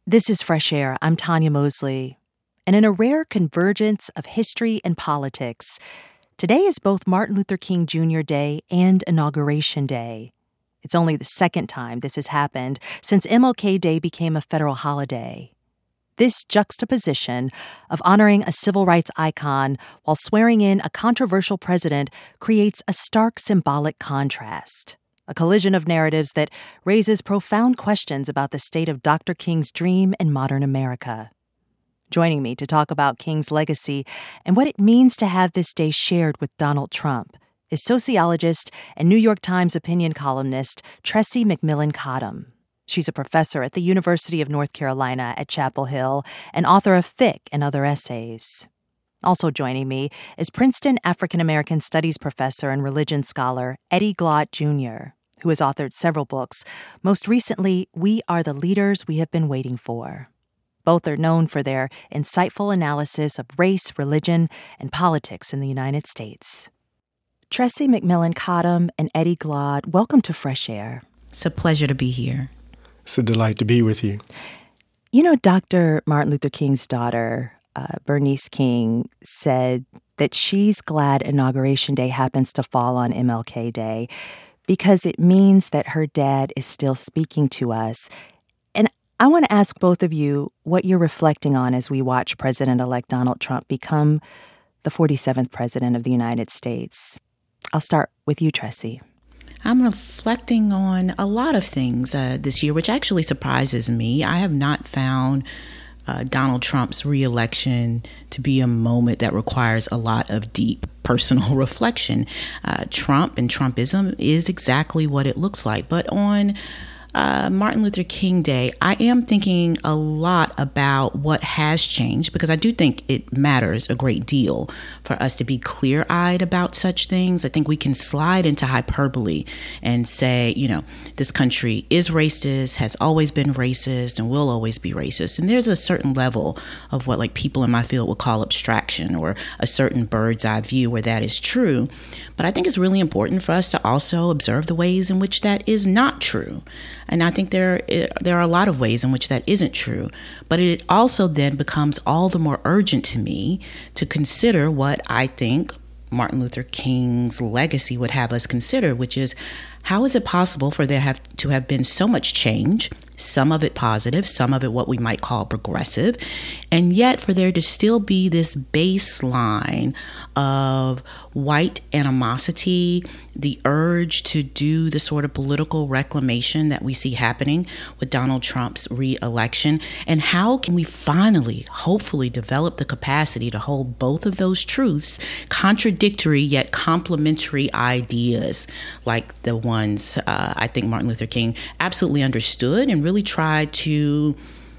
This is Fresh Air. I'm Tanya Mosley. And in a rare convergence of history and politics, today is both Martin Luther King Jr. Day and Inauguration Day. It's only the second time this has happened since MLK Day became a federal holiday. This juxtaposition of honoring a civil rights icon while swearing in a controversial president creates a stark symbolic contrast. A collision of narratives that raises profound questions about the state of Dr. King's dream in modern America. Joining me to talk about King's legacy and what it means to have this day shared with Donald Trump is sociologist and New York Times opinion columnist Tressie McMillan Cottom. She's a professor at the University of North Carolina at Chapel Hill and author of Thick and Other Essays. Also joining me is Princeton African American Studies professor and religion scholar Eddie Glaude Jr., who has authored several books, most recently, We Are the Leaders We Have Been Waiting For. Both are known for their insightful analysis of race, religion, and politics in the United States. Tressie McMillan Cottom and Eddie Glaude, welcome to Fresh Air. It's a pleasure to be here. It's a delight to be with you. You know, Dr. Martin Luther King's daughter, Bernice King, said that she's glad Inauguration Day happens to fall on MLK Day because it means that her dad is still speaking to us. And I want to ask both of you what you're reflecting on as we watch President-elect Donald Trump become the 47th President of the United States. I'll start with you, Tressie. I'm reflecting on a lot of things this year, which actually surprises me. I have not found Donald Trump's reelection to be a moment that requires a lot of deep personal reflection. Trump and Trumpism is exactly what it looks like. But on Martin Luther King Day, I am thinking a lot about what has changed, because I do think it matters a great deal for us to be clear-eyed about such things. I think we can slide into hyperbole and say, you know, this country is racist, has always been racist, and will always be racist. And there's a certain level of what like people in my field would call abstraction, or a certain bird's eye view where that is true. But I think it's really important for us to also observe the ways in which that is not true. And I think there are a lot of ways in which that isn't true. But it also then becomes all the more urgent to me to consider what I think Martin Luther King's legacy would have us consider, which is, how is it possible for there to have been so much change, some of it positive, some of it what we might call progressive, and yet for there to still be this baseline of white animosity, the urge to do the sort of political reclamation that we see happening with Donald Trump's re-election? And how can we finally, hopefully, develop the capacity to hold both of those truths, contradictory yet complementary ideas, like the ones I think Martin Luther King absolutely understood and really tried to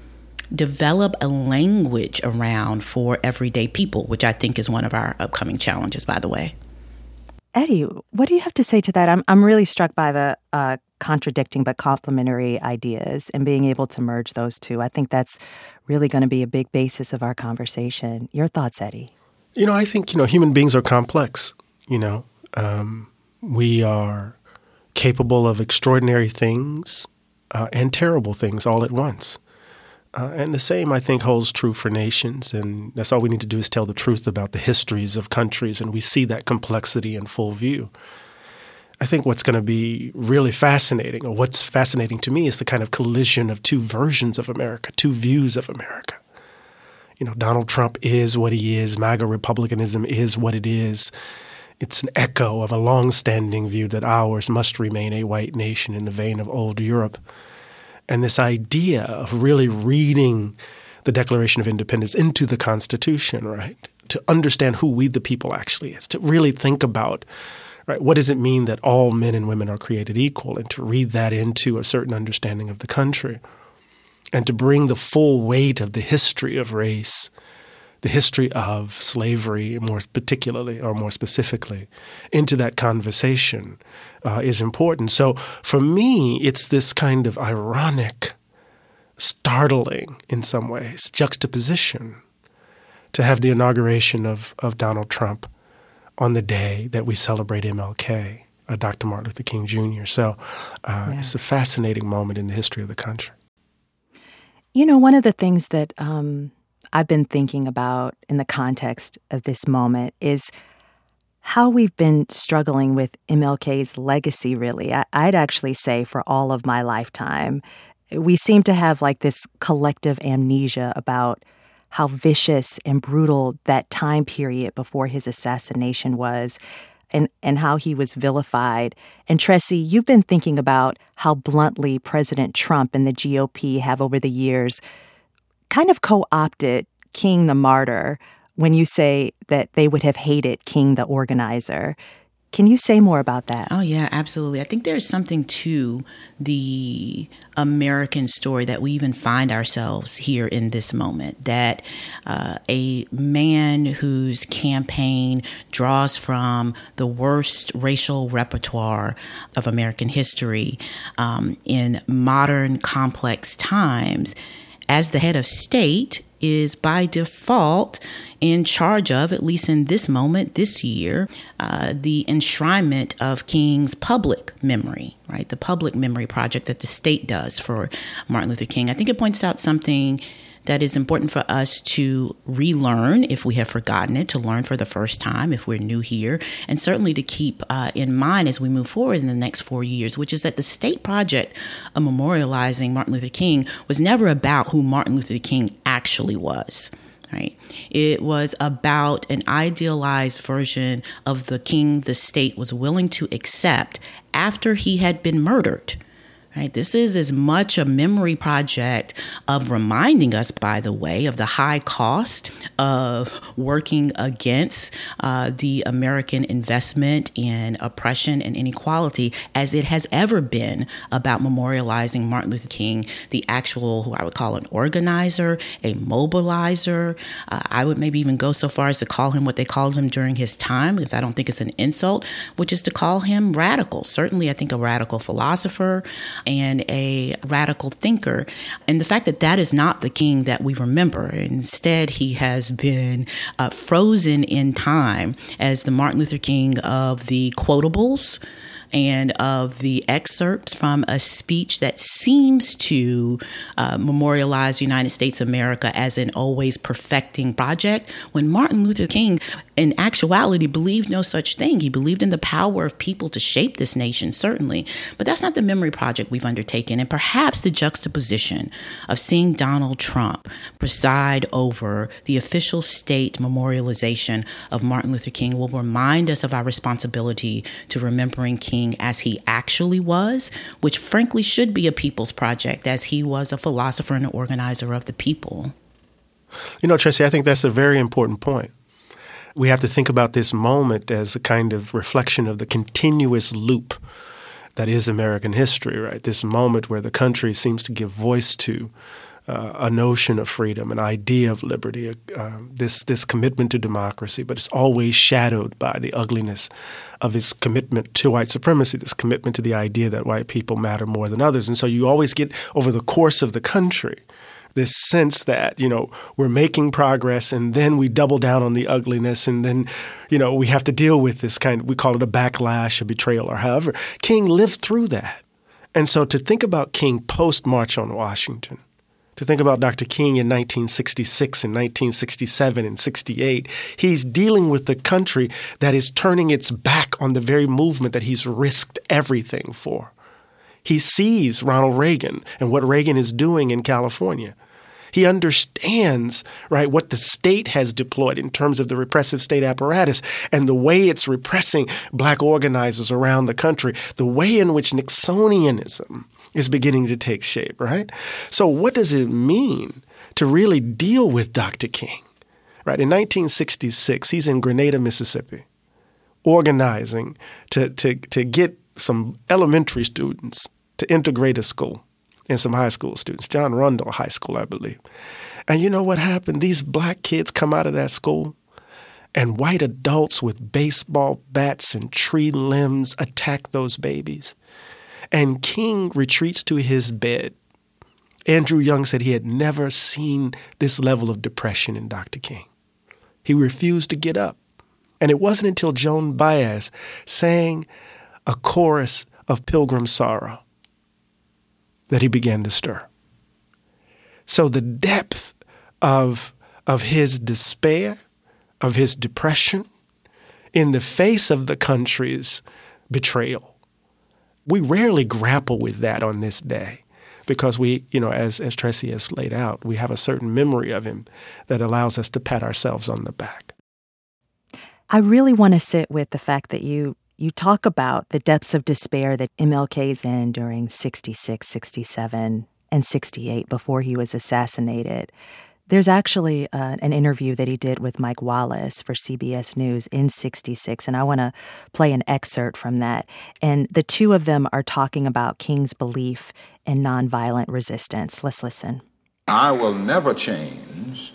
develop a language around for everyday people, which I think is one of our upcoming challenges, by the way. Eddie, what do you have to say to that? I'm really struck by the contradicting but complementary ideas and being able to merge those two. I think that's really going to be a big basis of our conversation. Your thoughts, Eddie? You know, I think, human beings are complex. We are capable of extraordinary things and terrible things all at once. And the same, I think, holds true for nations. And that's all we need to do is tell the truth about the histories of countries. And we see that complexity in full view. I think what's going to be really fascinating, or what's fascinating to me, is the kind of collision of two versions of America, two views of America. Donald Trump is what he is. MAGA republicanism is what it is. It's an echo of a long-standing view that ours must remain a white nation in the vein of old Europe. And this idea of really reading the Declaration of Independence into the Constitution, right, to understand who we the people actually is, to really think about, right, what does it mean that all men and women are created equal, and to read that into a certain understanding of the country, and to bring the full weight of the history of race, the history of slavery more particularly or more specifically, into that conversation is important. So for me, it's this kind of ironic, startling in some ways, juxtaposition to have the inauguration of Donald Trump on the day that we celebrate MLK, Dr. Martin Luther King Jr. So it's a fascinating moment in the history of the country. You know, one of the things that I've been thinking about in the context of this moment is how we've been struggling with MLK's legacy, really. I'd actually say for all of my lifetime. We seem to have like this collective amnesia about how vicious and brutal that time period before his assassination was and how he was vilified. And Tressie, you've been thinking about how bluntly President Trump and the GOP have over the years kind of co-opted King the martyr when you say that they would have hated King the organizer. Can you say more about that? Oh, yeah, absolutely. I think there's something to the American story that we even find ourselves here in this moment, that a man whose campaign draws from the worst racial repertoire of American history in modern, complex times, as the head of state, is by default in charge of, at least in this moment, this year, the enshrinement of King's public memory, right? The public memory project that the state does for Martin Luther King. I think it points out something that is important for us to relearn if we have forgotten it, to learn for the first time if we're new here, and certainly to keep in mind as we move forward in the next 4 years, which is that the state project of memorializing Martin Luther King was never about who Martin Luther King actually was. Right. It was about an idealized version of the king the state was willing to accept after he had been murdered. Right. This is as much a memory project of reminding us, by the way, of the high cost of working against the American investment in oppression and inequality as it has ever been about memorializing Martin Luther King, the actual, who I would call an organizer, a mobilizer. I would maybe even go so far as to call him what they called him during his time, because I don't think it's an insult, which is to call him radical. Certainly, I think a radical philosopher and a radical thinker. And the fact that that is not the king that we remember. Instead, he has been frozen in time as the Martin Luther King of the quotables and of the excerpts from a speech that seems to memorialize the United States of America as an always perfecting project, when Martin Luther King, in actuality, believed no such thing. He believed in the power of people to shape this nation, certainly. But that's not the memory project we've undertaken. And perhaps the juxtaposition of seeing Donald Trump preside over the official state memorialization of Martin Luther King will remind us of our responsibility to remembering King as he actually was, which frankly should be a people's project, as he was a philosopher and an organizer of the people. You know, Tressie, I think that's a very important point. We have to think about this moment as a kind of reflection of the continuous loop that is American history, right? This moment where the country seems to give voice to a notion of freedom, an idea of liberty, this commitment to democracy, but it's always shadowed by the ugliness of its commitment to white supremacy, this commitment to the idea that white people matter more than others. And so you always get, over the course of the country, this sense that, you know, we're making progress and then we double down on the ugliness and then, you know, we have to deal with this kind of, we call it a backlash, a betrayal, or however. King lived through that. And so to think about King post-March on Washington, to think about Dr. King in 1966 and 1967 and 68, he's dealing with the country that is turning its back on the very movement that he's risked everything for. He sees Ronald Reagan and what Reagan is doing in California. He understands, right, what the state has deployed in terms of the repressive state apparatus and the way it's repressing black organizers around the country, the way in which Nixonianism is beginning to take shape, right? So what does it mean to really deal with Dr. King? Right, in 1966, he's in Grenada, Mississippi, organizing to get some elementary students to integrate a school and some high school students, John Rundle High School, I believe. And you know what happened? These black kids come out of that school and white adults with baseball bats and tree limbs attack those babies. And King retreats to his bed. Andrew Young said he had never seen this level of depression in Dr. King. He refused to get up. And it wasn't until Joan Baez sang a chorus of Pilgrim Sorrow that he began to stir. So the depth of his despair, of his depression, in the face of the country's betrayal. We rarely grapple with that on this day because we, as Tressie has laid out, we have a certain memory of him that allows us to pat ourselves on the back. I really want to sit with the fact that you talk about the depths of despair that MLK's in during 66, 67, and 68 before he was assassinated. There's actually an interview that he did with Mike Wallace for CBS News in 66, and I want to play an excerpt from that. And the two of them are talking about King's belief in nonviolent resistance. Let's listen. I will never change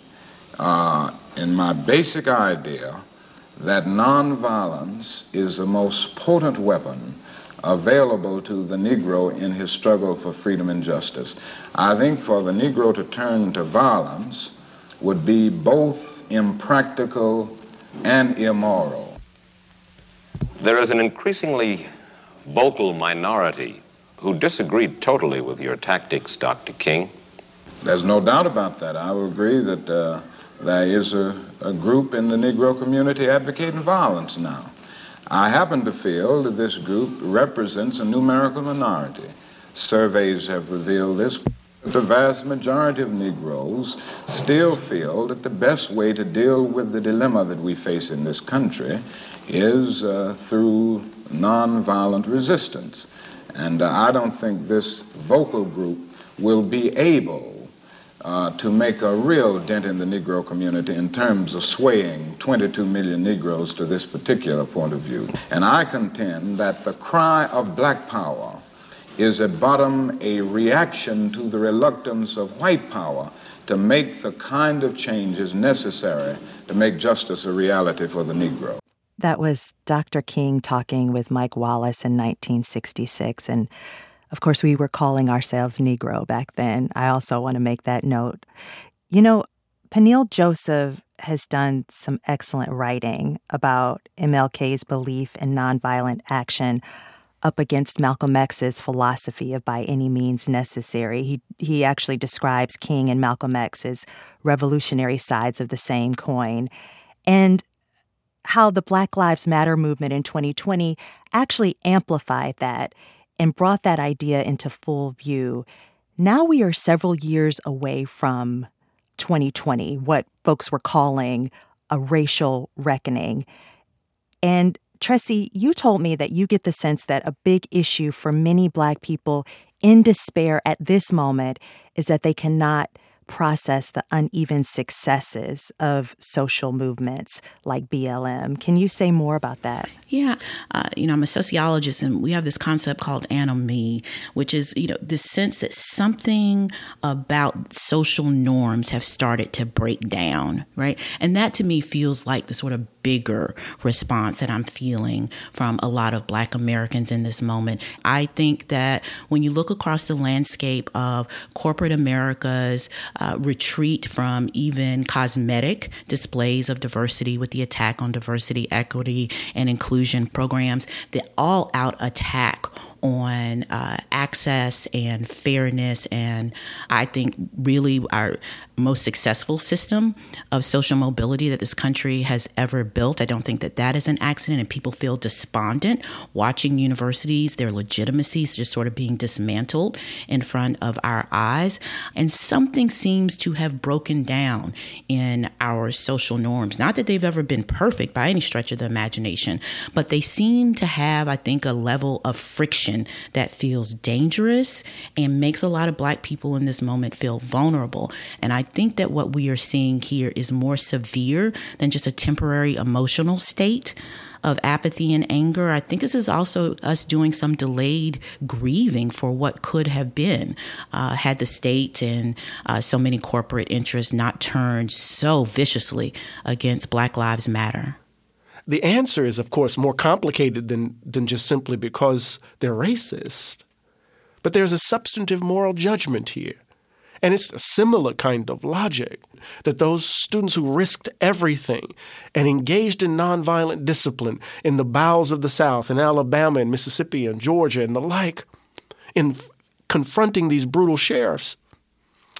in my basic idea that nonviolence is the most potent weapon available to the Negro in his struggle for freedom and justice. I think for the Negro to turn to violence would be both impractical and immoral. There is an increasingly vocal minority who disagreed totally with your tactics, Dr. King. There's no doubt about that. I will agree that there is a group in the Negro community advocating violence now. I happen to feel that this group represents a numerical minority. Surveys have revealed this. The vast majority of Negroes still feel that the best way to deal with the dilemma that we face in this country is through nonviolent resistance. And I don't think this vocal group will be able to make a real dent in the Negro community in terms of swaying 22 million Negroes to this particular point of view. And I contend that the cry of black power is at bottom a reaction to the reluctance of white power to make the kind of changes necessary to make justice a reality for the Negro. That was Dr. King talking with Mike Wallace in 1966, and of course, we were calling ourselves Negro back then. I also want to make that note. Peniel Joseph has done some excellent writing about MLK's belief in nonviolent action up against Malcolm X's philosophy of by any means necessary. He actually describes King and Malcolm X as revolutionary sides of the same coin, and how the Black Lives Matter movement in 2020 actually amplified that and brought that idea into full view. Now we are several years away from 2020, what folks were calling a racial reckoning. And Tressie, you told me that you get the sense that a big issue for many Black people in despair at this moment is that they cannot process the uneven successes of social movements like BLM. Can you say more about that? Yeah. I'm a sociologist, and we have this concept called anomie, which is, this sense that something about social norms have started to break down, right? And that to me feels like the sort of bigger response that I'm feeling from a lot of Black Americans in this moment. I think that when you look across the landscape of corporate America's retreat from even cosmetic displays of diversity with the attack on diversity, equity, and inclusion programs, the all-out attack on access and fairness, and I think really our most successful system of social mobility that this country has ever built. I don't think that is an accident, and people feel despondent watching universities, their legitimacies just sort of being dismantled in front of our eyes. And something seems to have broken down in our social norms. Not that they've ever been perfect by any stretch of the imagination, but they seem to have, I think, a level of friction that feels dangerous and makes a lot of Black people in this moment feel vulnerable. And I think that what we are seeing here is more severe than just a temporary emotional state of apathy and anger. I think this is also us doing some delayed grieving for what could have been had the state and so many corporate interests not turned so viciously against Black Lives Matter. The answer is, of course, more complicated than just simply because they're racist. But there's a substantive moral judgment here. And it's a similar kind of logic that those students who risked everything and engaged in nonviolent discipline in the bowels of the South, in Alabama and Mississippi and Georgia and the like, in confronting these brutal sheriffs,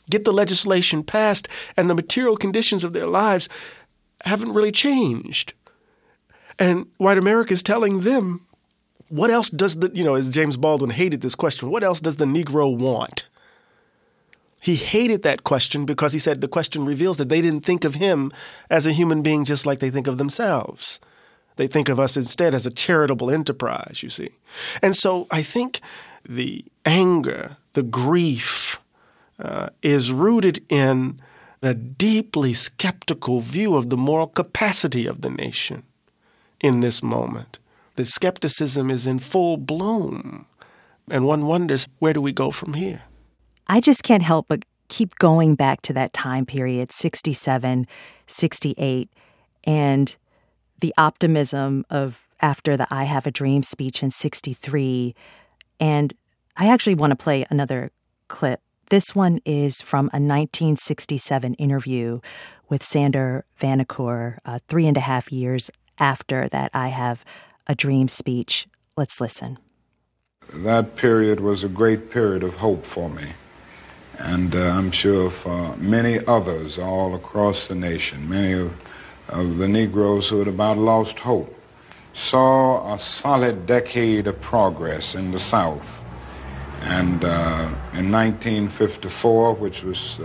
get the legislation passed, and the material conditions of their lives haven't really changed. And white America is telling them, what else does as James Baldwin hated this question, what else does the Negro want? He hated that question because he said the question reveals that they didn't think of him as a human being just like they think of themselves. They think of us instead as a charitable enterprise, you see. And so I think the anger, the grief is rooted in a deeply skeptical view of the moral capacity of the nation in this moment. The skepticism is in full bloom, and one wonders, where do we go from here? I just can't help but keep going back to that time period, 67, 68, and the optimism of after the I Have a Dream speech in 63. And I actually want to play another clip. This one is from a 1967 interview with Sander Vanacore, 3.5 years after that I Have a Dream speech. Let's listen. That period was a great period of hope for me. And I'm sure for many others all across the nation, many of the Negroes who had about lost hope, saw a solid decade of progress in the South. And in 1954, which was,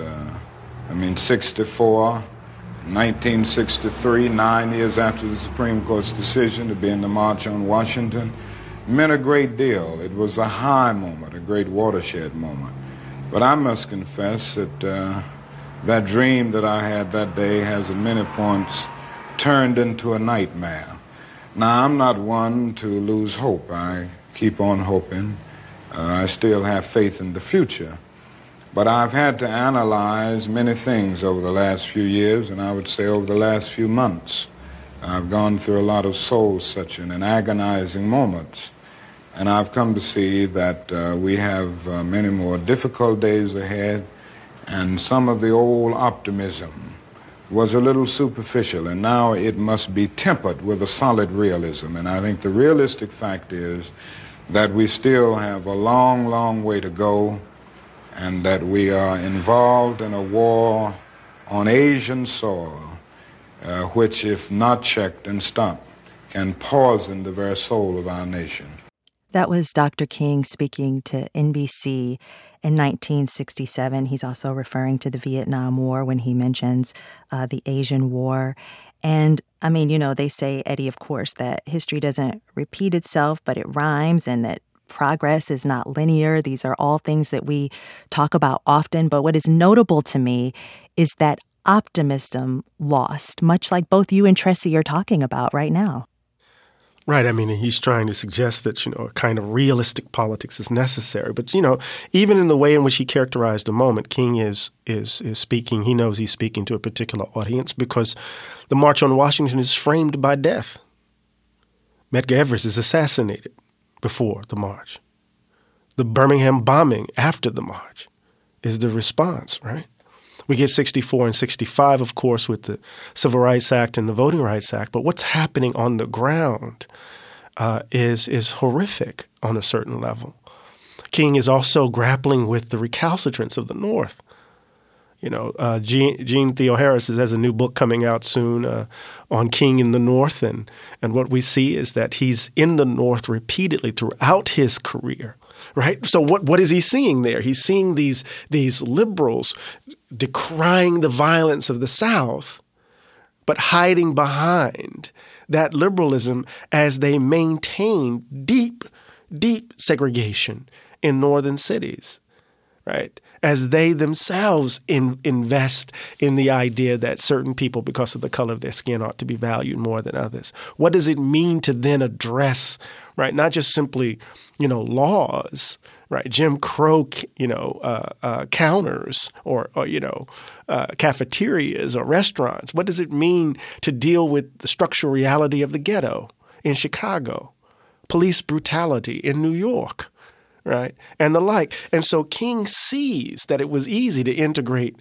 64, 1963, 9 years after the Supreme Court's decision to be in the March on Washington, meant a great deal. It was a high moment, a great watershed moment. But I must confess that that dream that I had that day has at many points turned into a nightmare. Now, I'm not one to lose hope. I keep on hoping. I still have faith in the future. But I've had to analyze many things over the last few years, and I would say over the last few months. I've gone through a lot of soul-searching and agonizing moments. And I've come to see that we have many more difficult days ahead, and some of the old optimism was a little superficial, and now it must be tempered with a solid realism. And I think the realistic fact is that we still have a long, long way to go, and that we are involved in a war on Asian soil, which, if not checked and stopped, can poison the very soul of our nation. That was Dr. King speaking to NBC in 1967. He's also referring to the Vietnam War when he mentions the Asian War. And, they say, Eddie, of course, that history doesn't repeat itself, but it rhymes, and that progress is not linear. These are all things that we talk about often. But what is notable to me is that optimism lost, much like both you and Tressie are talking about right now. Right. He's trying to suggest that, a kind of realistic politics is necessary. But, even in the way in which he characterized the moment, King is speaking. He knows he's speaking to a particular audience because the March on Washington is framed by death. Medgar Evers is assassinated before the march. The Birmingham bombing after the march is the response, right? We get 64 and 65, of course, with the Civil Rights Act and the Voting Rights Act. But what's happening on the ground is horrific on a certain level. King is also grappling with the recalcitrance of the North. Jean Theoharis has a new book coming out soon on King in the North. And what we see is that he's in the North repeatedly throughout his career. Right. So what is he seeing there? He's seeing these liberals decrying the violence of the South, but hiding behind that liberalism as they maintain deep, deep segregation in northern cities. Right. As they themselves invest in the idea that certain people, because of the color of their skin, ought to be valued more than others. What does it mean to then address, right, not just simply, laws, right, Jim Crow, counters or cafeterias or restaurants? What does it mean to deal with the structural reality of the ghetto in Chicago, police brutality in New York? Right, and the like. And so King sees that it was easy to integrate,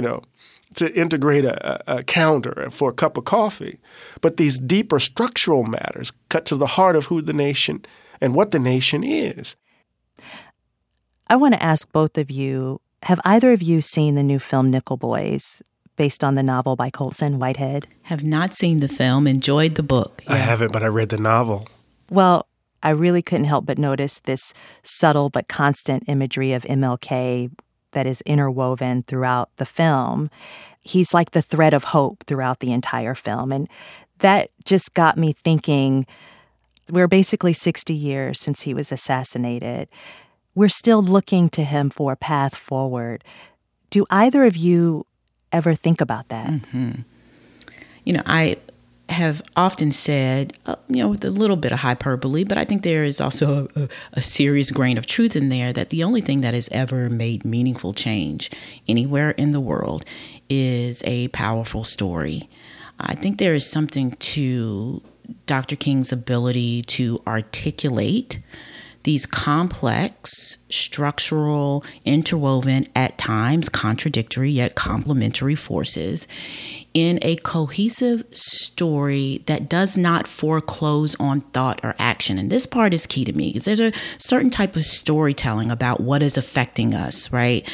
a counter for a cup of coffee. But these deeper structural matters cut to the heart of who the nation and what the nation is. I want to ask both of you, Have either of you seen the new film Nickel Boys, based on the novel by Colson Whitehead? Have not seen the film, enjoyed the book. I haven't, but I read the novel. Well, I really couldn't help but notice this subtle but constant imagery of MLK that is interwoven throughout the film. He's like the thread of hope throughout the entire film. And that just got me thinking, we're basically 60 years since he was assassinated. We're still looking to him for a path forward. Do either of you ever think about that? Mm-hmm. You know, I have often said, with a little bit of hyperbole, but I think there is also a serious grain of truth in there, that the only thing that has ever made meaningful change anywhere in the world is a powerful story. I think there is something to Dr. King's ability to articulate these complex, structural, interwoven, at times contradictory yet complementary forces in a cohesive story that does not foreclose on thought or action. And this part is key to me, because there's a certain type of storytelling about what is affecting us, right?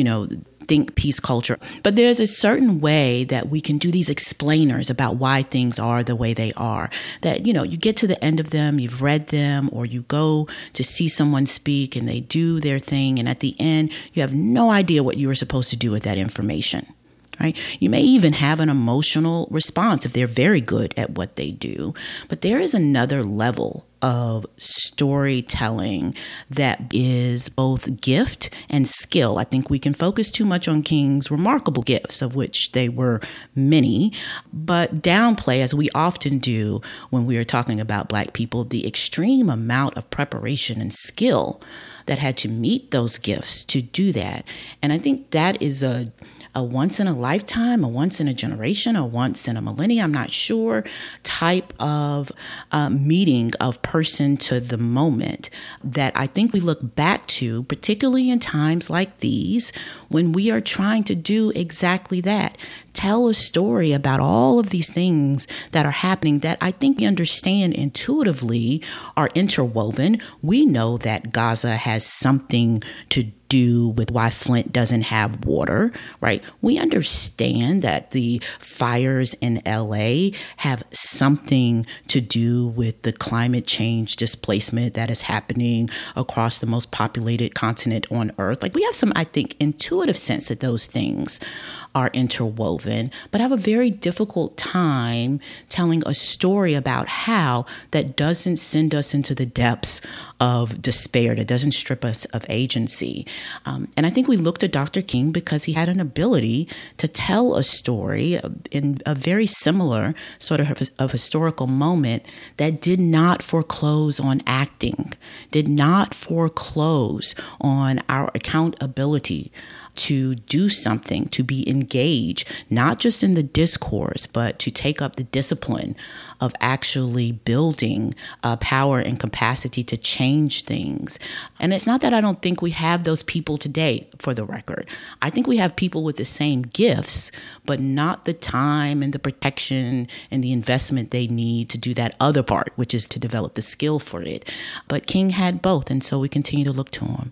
Think peace culture. But there's a certain way that we can do these explainers about why things are the way they are. That, you get to the end of them, you've read them, or you go to see someone speak and they do their thing. And at the end, you have no idea what you were supposed to do with that information. Right? You may even have an emotional response if they're very good at what they do. But there is another level of storytelling that is both gift and skill. I think we can focus too much on King's remarkable gifts, of which they were many, but downplay, as we often do when we are talking about Black people, the extreme amount of preparation and skill that had to meet those gifts to do that. And I think that is a once in a lifetime, a once in a generation, a once in a millennium, I'm not sure, type of meeting of person to the moment that I think we look back to, particularly in times like these, when we are trying to do exactly that. Tell a story about all of these things that are happening that I think we understand intuitively are interwoven. We know that Gaza has something to do with why Flint doesn't have water, right? We understand that the fires in LA have something to do with the climate change displacement that is happening across the most populated continent on Earth. Like, we have some, I think, intuitive sense that those things are interwoven, but have a very difficult time telling a story about how that doesn't send us into the depths of despair, that doesn't strip us of agency. And I think we look to Dr. King because he had an ability to tell a story in a very similar sort of historical moment that did not foreclose on acting, did not foreclose on our accountability to do something, to be engaged, not just in the discourse, but to take up the discipline of actually building power and capacity to change things. And it's not that I don't think we have those people today, for the record. I think we have people with the same gifts, but not the time and the protection and the investment they need to do that other part, which is to develop the skill for it. But King had both, and so we continue to look to him.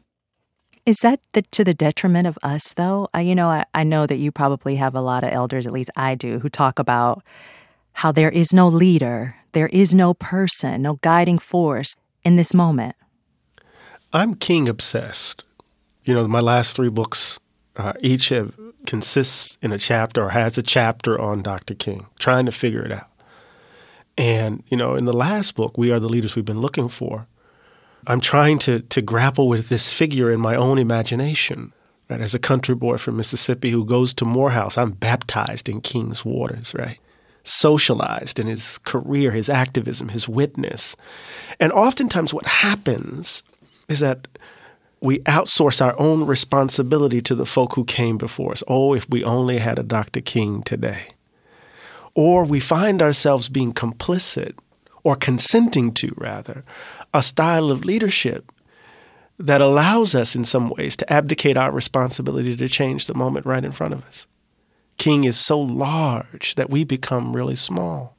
Is that to the detriment of us, though? I know that you probably have a lot of elders, at least I do, who talk about how there is no leader, there is no person, no guiding force in this moment. I'm King obsessed. My last 3 books, each consists in a chapter or has a chapter on Dr. King, trying to figure it out. And, in the last book, We Are the Leaders We've Been Looking For, I'm trying to grapple with this figure in my own imagination. Right? As a country boy from Mississippi who goes to Morehouse, I'm baptized in King's waters, right? Socialized in his career, his activism, his witness. And oftentimes what happens is that we outsource our own responsibility to the folk who came before us. Oh, if we only had a Dr. King today. Or we find ourselves being complicit, or consenting to, rather, a style of leadership that allows us in some ways to abdicate our responsibility to change the moment right in front of us. King is so large that we become really small.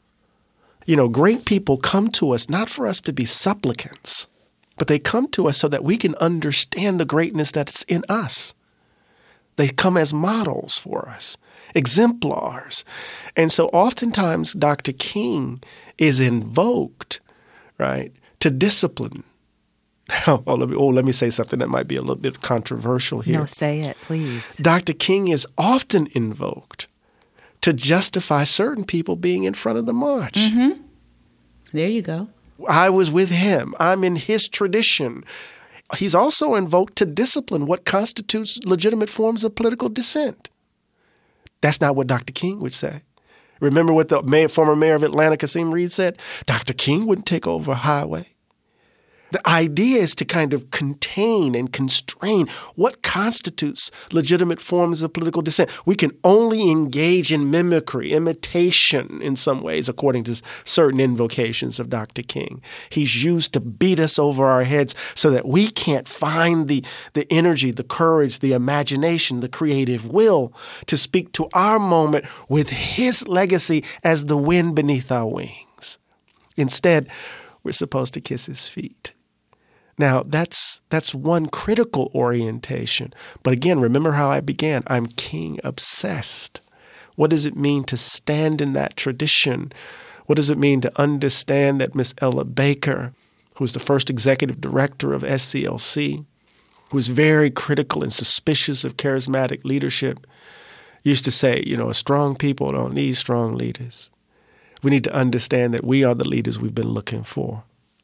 Great people come to us not for us to be supplicants, but they come to us so that we can understand the greatness that's in us. They come as models for us, exemplars. And so oftentimes Dr. King is invoked, right, to discipline. Let me say something that might be a little bit controversial here. No, say it, please. Dr. King is often invoked to justify certain people being in front of the march. Mm-hmm. There you go. I was with him. I'm in his tradition. He's also invoked to discipline what constitutes legitimate forms of political dissent. That's not what Dr. King would say. Remember what the former mayor of Atlanta, Kasim Reed, said? Dr. King wouldn't take over a highway. The idea is to kind of contain and constrain what constitutes legitimate forms of political dissent. We can only engage in mimicry, imitation in some ways, according to certain invocations of Dr. King. He's used to beat us over our heads so that we can't find the energy, the courage, the imagination, the creative will to speak to our moment with his legacy as the wind beneath our wings. Instead, we're supposed to kiss his feet. Now, that's one critical orientation. But again, remember how I began. I'm King obsessed. What does it mean to stand in that tradition? What does it mean to understand that Miss Ella Baker, who was the first executive director of SCLC, who was very critical and suspicious of charismatic leadership, used to say, a strong people don't need strong leaders. We need to understand that we are the leaders we've been looking for.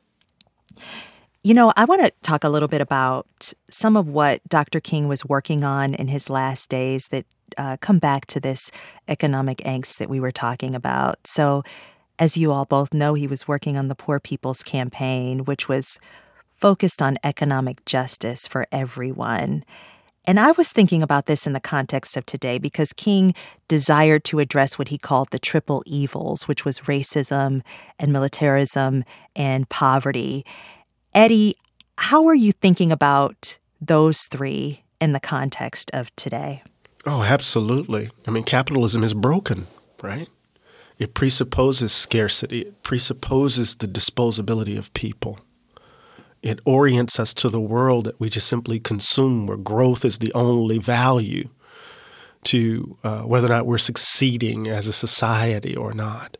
I want to talk a little bit about some of what Dr. King was working on in his last days that come back to this economic angst that we were talking about. So, as you all both know, he was working on the Poor People's Campaign, which was focused on economic justice for everyone. And I was thinking about this in the context of today because King desired to address what he called the triple evils, which was racism and militarism and poverty. Eddie, how are you thinking about those three in the context of today? Oh, absolutely. Capitalism is broken, right? It presupposes scarcity. It presupposes the disposability of people. It orients us to the world that we just simply consume, where growth is the only value to whether or not we're succeeding as a society or not.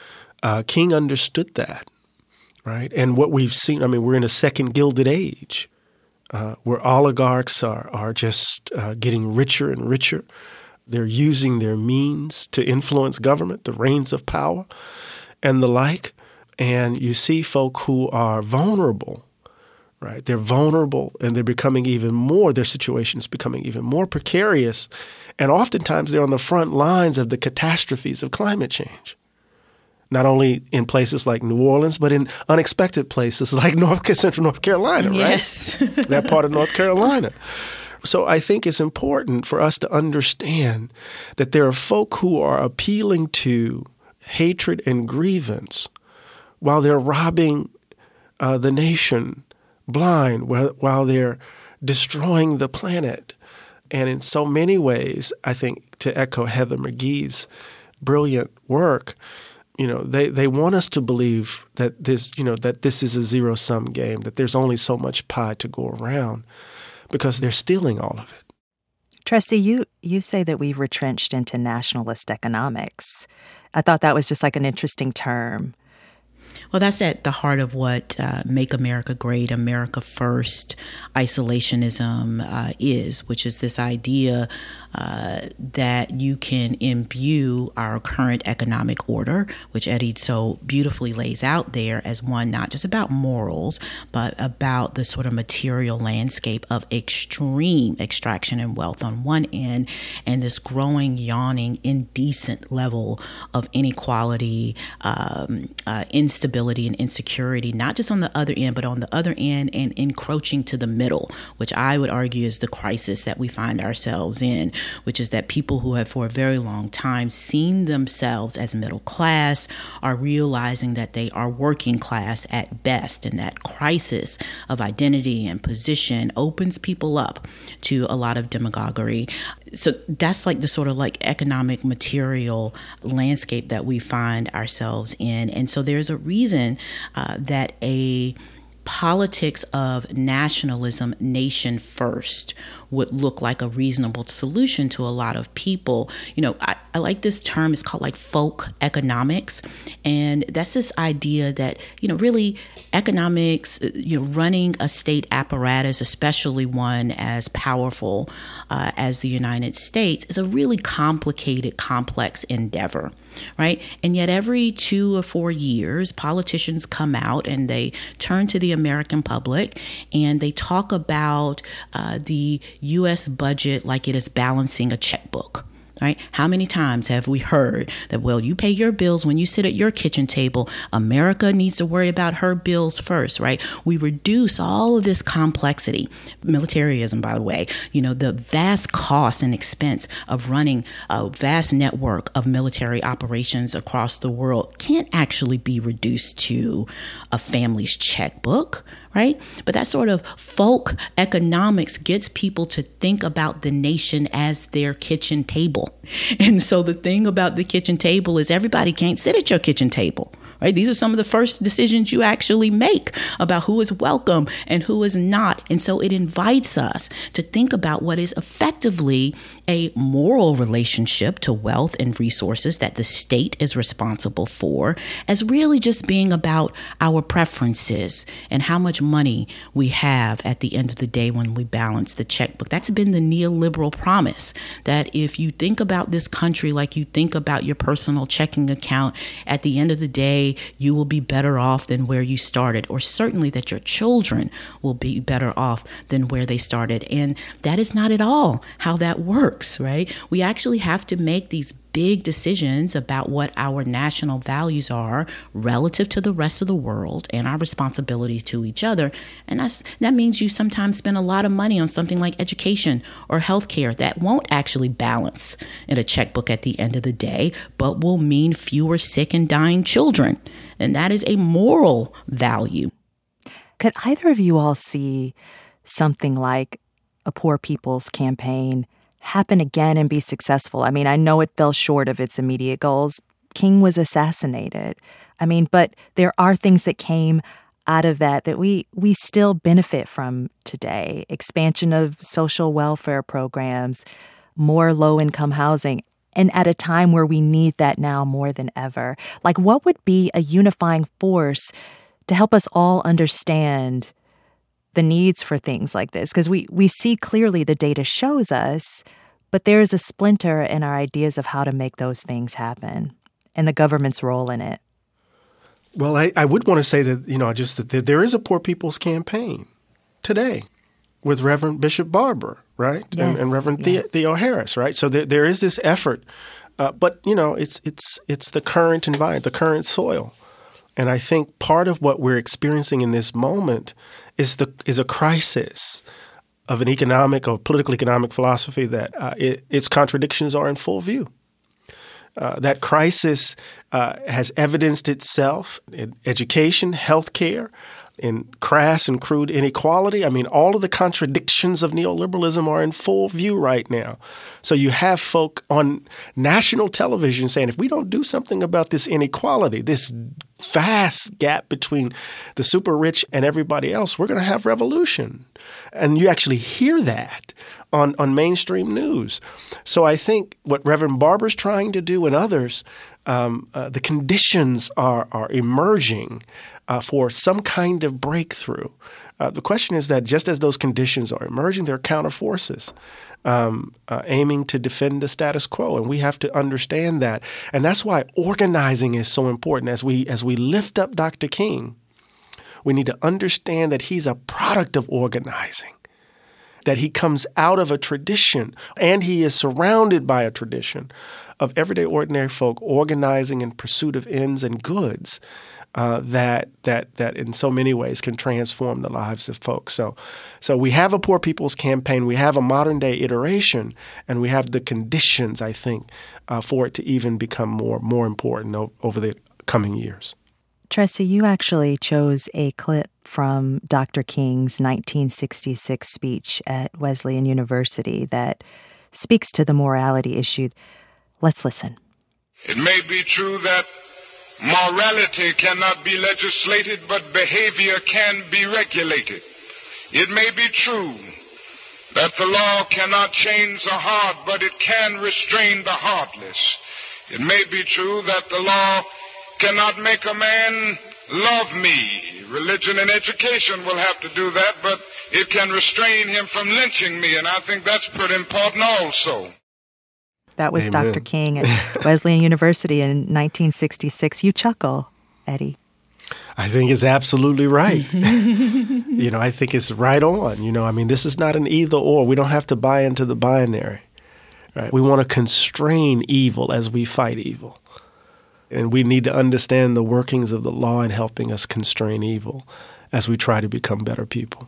King understood that. Right. And what we've seen, we're in a second Gilded Age where oligarchs are just getting richer and richer. They're using their means to influence government, the reins of power and the like. And you see folk who are vulnerable, right? They're vulnerable and they're becoming even more, their situation is becoming even more precarious. And oftentimes they're on the front lines of the catastrophes of climate change. Not only in places like New Orleans, but in unexpected places like Central North Carolina, right? Yes. That part of North Carolina. So I think it's important for us to understand that there are folk who are appealing to hatred and grievance while they're robbing the nation blind, while they're destroying the planet. And in so many ways, I think, to echo Heather McGhee's brilliant work, they want us to believe that this is a zero-sum game, that there's only so much pie to go around because they're stealing all of it. Tressie, you say that we've retrenched into nationalist economics. I thought that was just like an interesting term. Well, that's at the heart of what Make America Great, America First, isolationism is, which is this idea that you can imbue our current economic order, which Eddie so beautifully lays out there as one not just about morals, but about the sort of material landscape of extreme extraction and wealth on one end, and this growing, yawning, indecent level of inequality, instability, and insecurity, not just on the other end, but on the other end and encroaching to the middle, which I would argue is the crisis that we find ourselves in, which is that people who have for a very long time seen themselves as middle class are realizing that they are working class at best. And that crisis of identity and position opens people up to a lot of demagoguery. So that's like the sort of like economic material landscape that we find ourselves in. And so there's a reason that a politics of nationalism, nation first, would look like a reasonable solution to a lot of people. I like this term. It's called like folk economics. And that's this idea that, really economics, running a state apparatus, especially one as powerful as the United States, is a really complicated, complex endeavor, right? And yet every 2 or 4 years, politicians come out and they turn to the American public and they talk about the U.S. budget like it is balancing a checkbook. Right? How many times have we heard that, well, you pay your bills when you sit at your kitchen table. America needs to worry about her bills first, right? We reduce all of this complexity. Militarism, by the way, the vast cost and expense of running a vast network of military operations across the world can't actually be reduced to a family's checkbook. Right? But that sort of folk economics gets people to think about the nation as their kitchen table. And so the thing about the kitchen table is everybody can't sit at your kitchen table. Right? These are some of the first decisions you actually make about who is welcome and who is not. And so it invites us to think about what is effectively a moral relationship to wealth and resources that the state is responsible for, as really just being about our preferences and how much money we have at the end of the day when we balance the checkbook. That's been the neoliberal promise, that if you think about this country like you think about your personal checking account, at the end of the day, you will be better off than where you started, or certainly that your children will be better off than where they started. And that is not at all how that works, right? We actually have to make these big decisions about what our national values are relative to the rest of the world and our responsibilities to each other. And that means you sometimes spend a lot of money on something like education or healthcare that won't actually balance in a checkbook at the end of the day, but will mean fewer sick and dying children. And that is a moral value. Could either of you all see something like a Poor People's Campaign happen again and be successful? I mean, I know it fell short of its immediate goals. King was assassinated. But there are things that came out of that we still benefit from today. Expansion of social welfare programs, more low-income housing, and at a time where we need that now more than ever. Like, what would be a unifying force to help us all understand the needs for things like this? Because we see clearly the data shows us, but there is a splinter in our ideas of how to make those things happen and the government's role in it. Well, I would want to say that, that there is a Poor People's Campaign today with Reverend Bishop Barber, right? Yes, and Reverend Theo Harris, right? So there is this effort, but it's the current environment, the current soil. And I think part of what we're experiencing in this moment is a crisis of an economic or political economic philosophy that its contradictions are in full view. That crisis has evidenced itself in education, healthcare, in crass and crude inequality. I mean, all of the contradictions of neoliberalism are in full view right now. So you have folk on national television saying, if we don't do something about this inequality, this vast gap between the super rich and everybody else, we're going to have revolution. And you actually hear that on mainstream news. So I think what Reverend Barber's trying to do and others, the conditions are emerging for some kind of breakthrough. The question is that just as those conditions are emerging, there are counter forces aiming to defend the status quo, and we have to understand that. And that's why organizing is so important. As we lift up Dr. King, we need to understand that he's a product of organizing, that he comes out of a tradition, and he is surrounded by a tradition of everyday ordinary folk organizing in pursuit of ends and goods that in so many ways can transform the lives of folks. So we have a Poor People's Campaign, we have a modern day iteration, and we have the conditions, I think, for it to even become more important over the coming years. Tressie, you actually chose a clip from Dr. King's 1966 speech at Wesleyan University that speaks to the morality issue. Let's listen. It may be true that morality cannot be legislated, but behavior can be regulated. It may be true that the law cannot change the heart, but it can restrain the heartless. It may be true that the law cannot make a man love me. Religion and education will have to do that, but it can restrain him from lynching me, and I think that's pretty important also. That was Amen. Dr. King at Wesleyan University in 1966. You chuckle, Eddie. I think it's absolutely right. I think it's right on. This is not an either or. We don't have to buy into the binary. Right? We want to constrain evil as we fight evil. And we need to understand the workings of the law in helping us constrain evil as we try to become better people.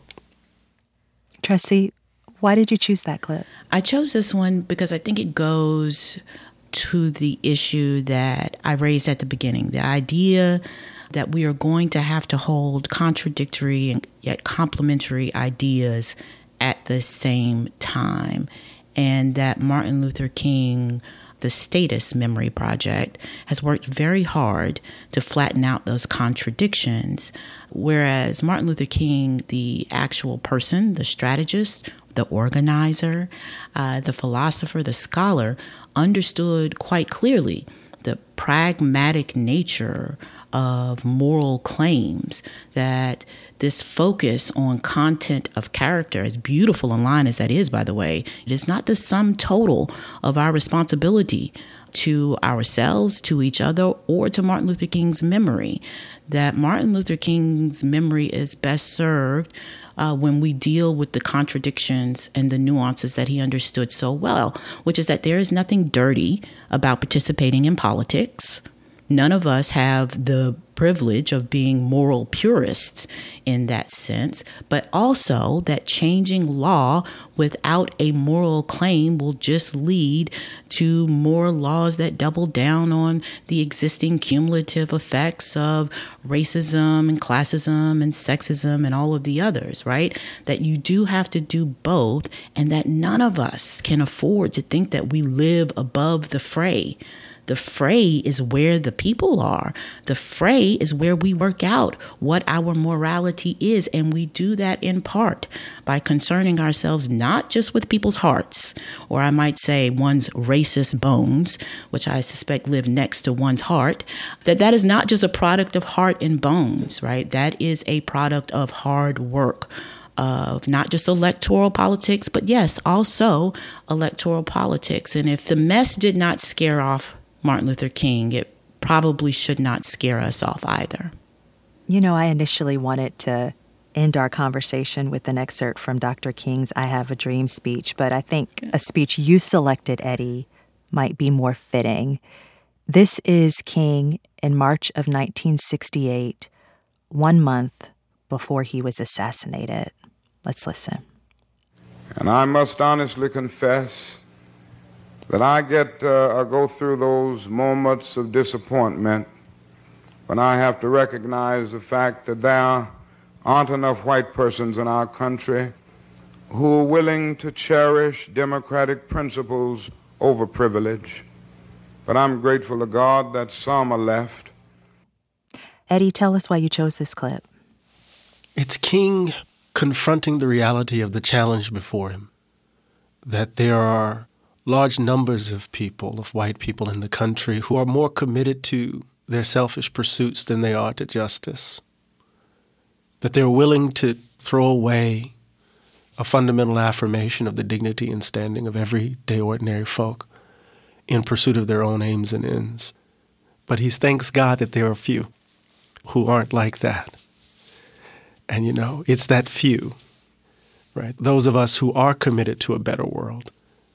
Tressie, why did you choose that clip? I chose this one because I think it goes to the issue that I raised at the beginning, the idea that we are going to have to hold contradictory and yet complementary ideas at the same time, and that Martin Luther King, the Status Memory Project, has worked very hard to flatten out those contradictions, whereas Martin Luther King, the actual person, the strategist, the organizer, the philosopher, the scholar, understood quite clearly the pragmatic nature of moral claims, that this focus on content of character, as beautiful a line as that is, by the way, it is not the sum total of our responsibility to ourselves, to each other, or to Martin Luther King's memory. That Martin Luther King's memory is best served when we deal with the contradictions and the nuances that he understood so well, which is that there is nothing dirty about participating in politics. None of us have the privilege of being moral purists in that sense, but also that changing law without a moral claim will just lead to more laws that double down on the existing cumulative effects of racism and classism and sexism and all of the others, right? That you do have to do both, and that none of us can afford to think that we live above the fray. The fray is where the people are. The fray is where we work out what our morality is. And we do that in part by concerning ourselves not just with people's hearts, or I might say one's racist bones, which I suspect live next to one's heart, that is not just a product of heart and bones, right? That is a product of hard work, of not just electoral politics, but yes, also electoral politics. And if the mess did not scare off Martin Luther King, it probably should not scare us off either. I initially wanted to end our conversation with an excerpt from Dr. King's I Have a Dream speech, but I think a speech you selected, Eddie, might be more fitting. This is King in March of 1968, 1 month before he was assassinated. Let's listen. And I must honestly confess that I go through those moments of disappointment when I have to recognize the fact that there aren't enough white persons in our country who are willing to cherish democratic principles over privilege. But I'm grateful to God that some are left. Eddie, tell us why you chose this clip. It's King confronting the reality of the challenge before him, that there are large numbers of people, of white people in the country, who are more committed to their selfish pursuits than they are to justice. That they're willing to throw away a fundamental affirmation of the dignity and standing of everyday ordinary folk in pursuit of their own aims and ends. But he thanks God that there are few who aren't like that. And it's that few, right? Those of us who are committed to a better world,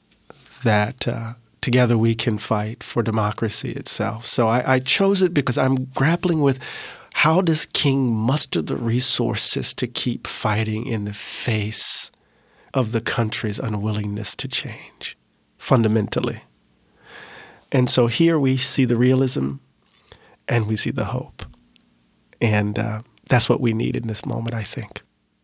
that together we can fight for democracy itself. So I chose it because I'm grappling with how does King muster the resources to keep fighting in the face of the country's unwillingness to change, fundamentally. And so here we see the realism and we see the hope. And that's what we need in this moment, I think.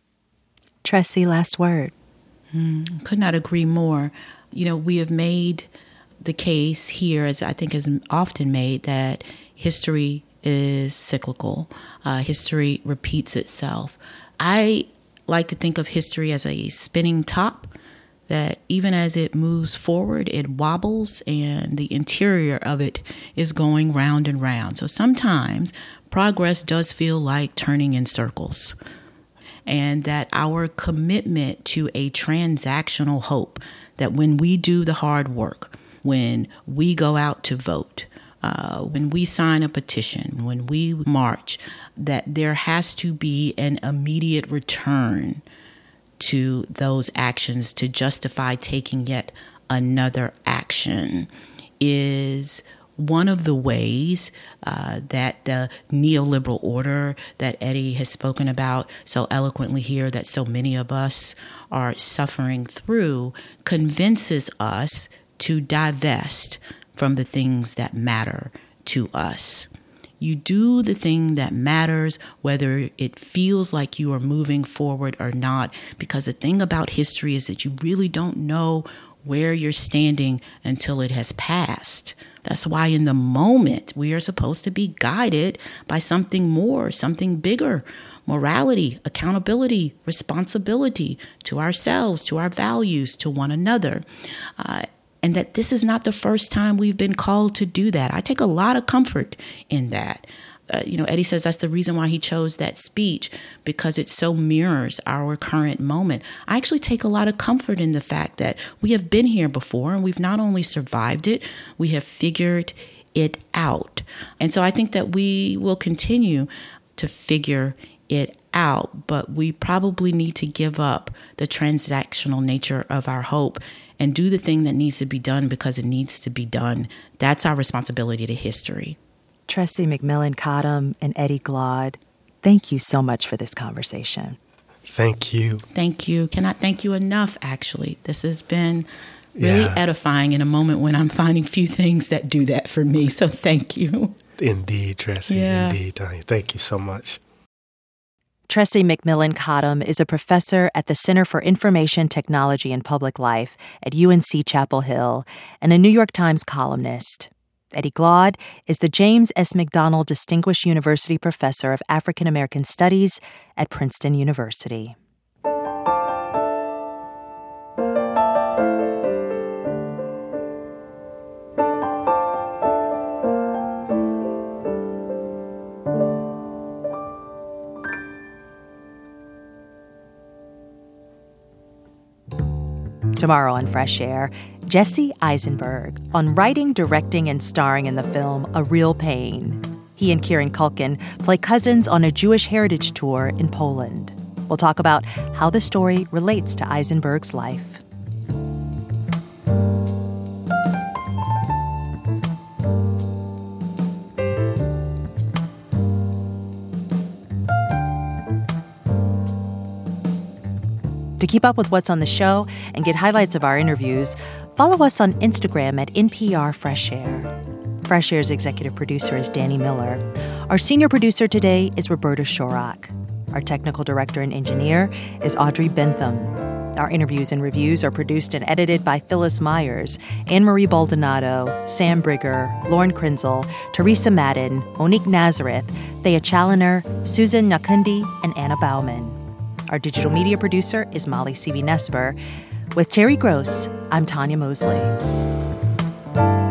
Tressie, last word. Could not agree more. We have made the case here, as I think is often made, that history is cyclical. History repeats itself. I like to think of history as a spinning top that even as it moves forward, it wobbles and the interior of it is going round and round. So sometimes progress does feel like turning in circles, and that our commitment to a transactional hope that when we do the hard work, when we go out to vote, when we sign a petition, when we march, that there has to be an immediate return to those actions to justify taking yet another action is one of the ways that the neoliberal order that Eddie has spoken about so eloquently here, that so many of us are suffering through, convinces us to divest from the things that matter to us. You do the thing that matters, whether it feels like you are moving forward or not, because the thing about history is that you really don't know where you're standing until it has passed. That's why in the moment we are supposed to be guided by something more, something bigger, morality, accountability, responsibility to ourselves, to our values, to one another. And that this is not the first time we've been called to do that. I take a lot of comfort in that. Eddie says that's the reason why he chose that speech, because it so mirrors our current moment. I actually take a lot of comfort in the fact that we have been here before and we've not only survived it, we have figured it out. And so I think that we will continue to figure it out, but we probably need to give up the transactional nature of our hope and do the thing that needs to be done because it needs to be done. That's our responsibility to history. Tressie McMillan Cottom and Eddie Glaude, thank you so much for this conversation. Thank you. Thank you. Cannot thank you enough, actually. This has been really edifying in a moment when I'm finding few things that do that for me. So thank you. Indeed, Tressie. Yeah. Indeed, Tanya. Thank you so much. Tressie McMillan Cottom is a professor at the Center for Information Technology and Public Life at UNC Chapel Hill and a New York Times columnist. Eddie Glaude is the James S. McDonald Distinguished University Professor of African American Studies at Princeton University. Tomorrow on Fresh Air, Jesse Eisenberg on writing, directing, and starring in the film A Real Pain. He and Kieran Culkin play cousins on a Jewish heritage tour in Poland. We'll talk about how the story relates to Eisenberg's life. To keep up with what's on the show and get highlights of our interviews, follow us on Instagram at NPR Fresh Air. Fresh Air's executive producer is Danny Miller. Our senior producer today is Roberta Shorak. Our technical director and engineer is Audrey Bentham. Our interviews and reviews are produced and edited by Phyllis Myers, Anne-Marie Baldonado, Sam Brigger, Lauren Krenzel, Teresa Madden, Monique Nazareth, Thea Challoner, Susan Nyakundi, and Anna Bauman. Our digital media producer is Molly C.V. Nesper. With Terry Gross, I'm Tanya Mosley.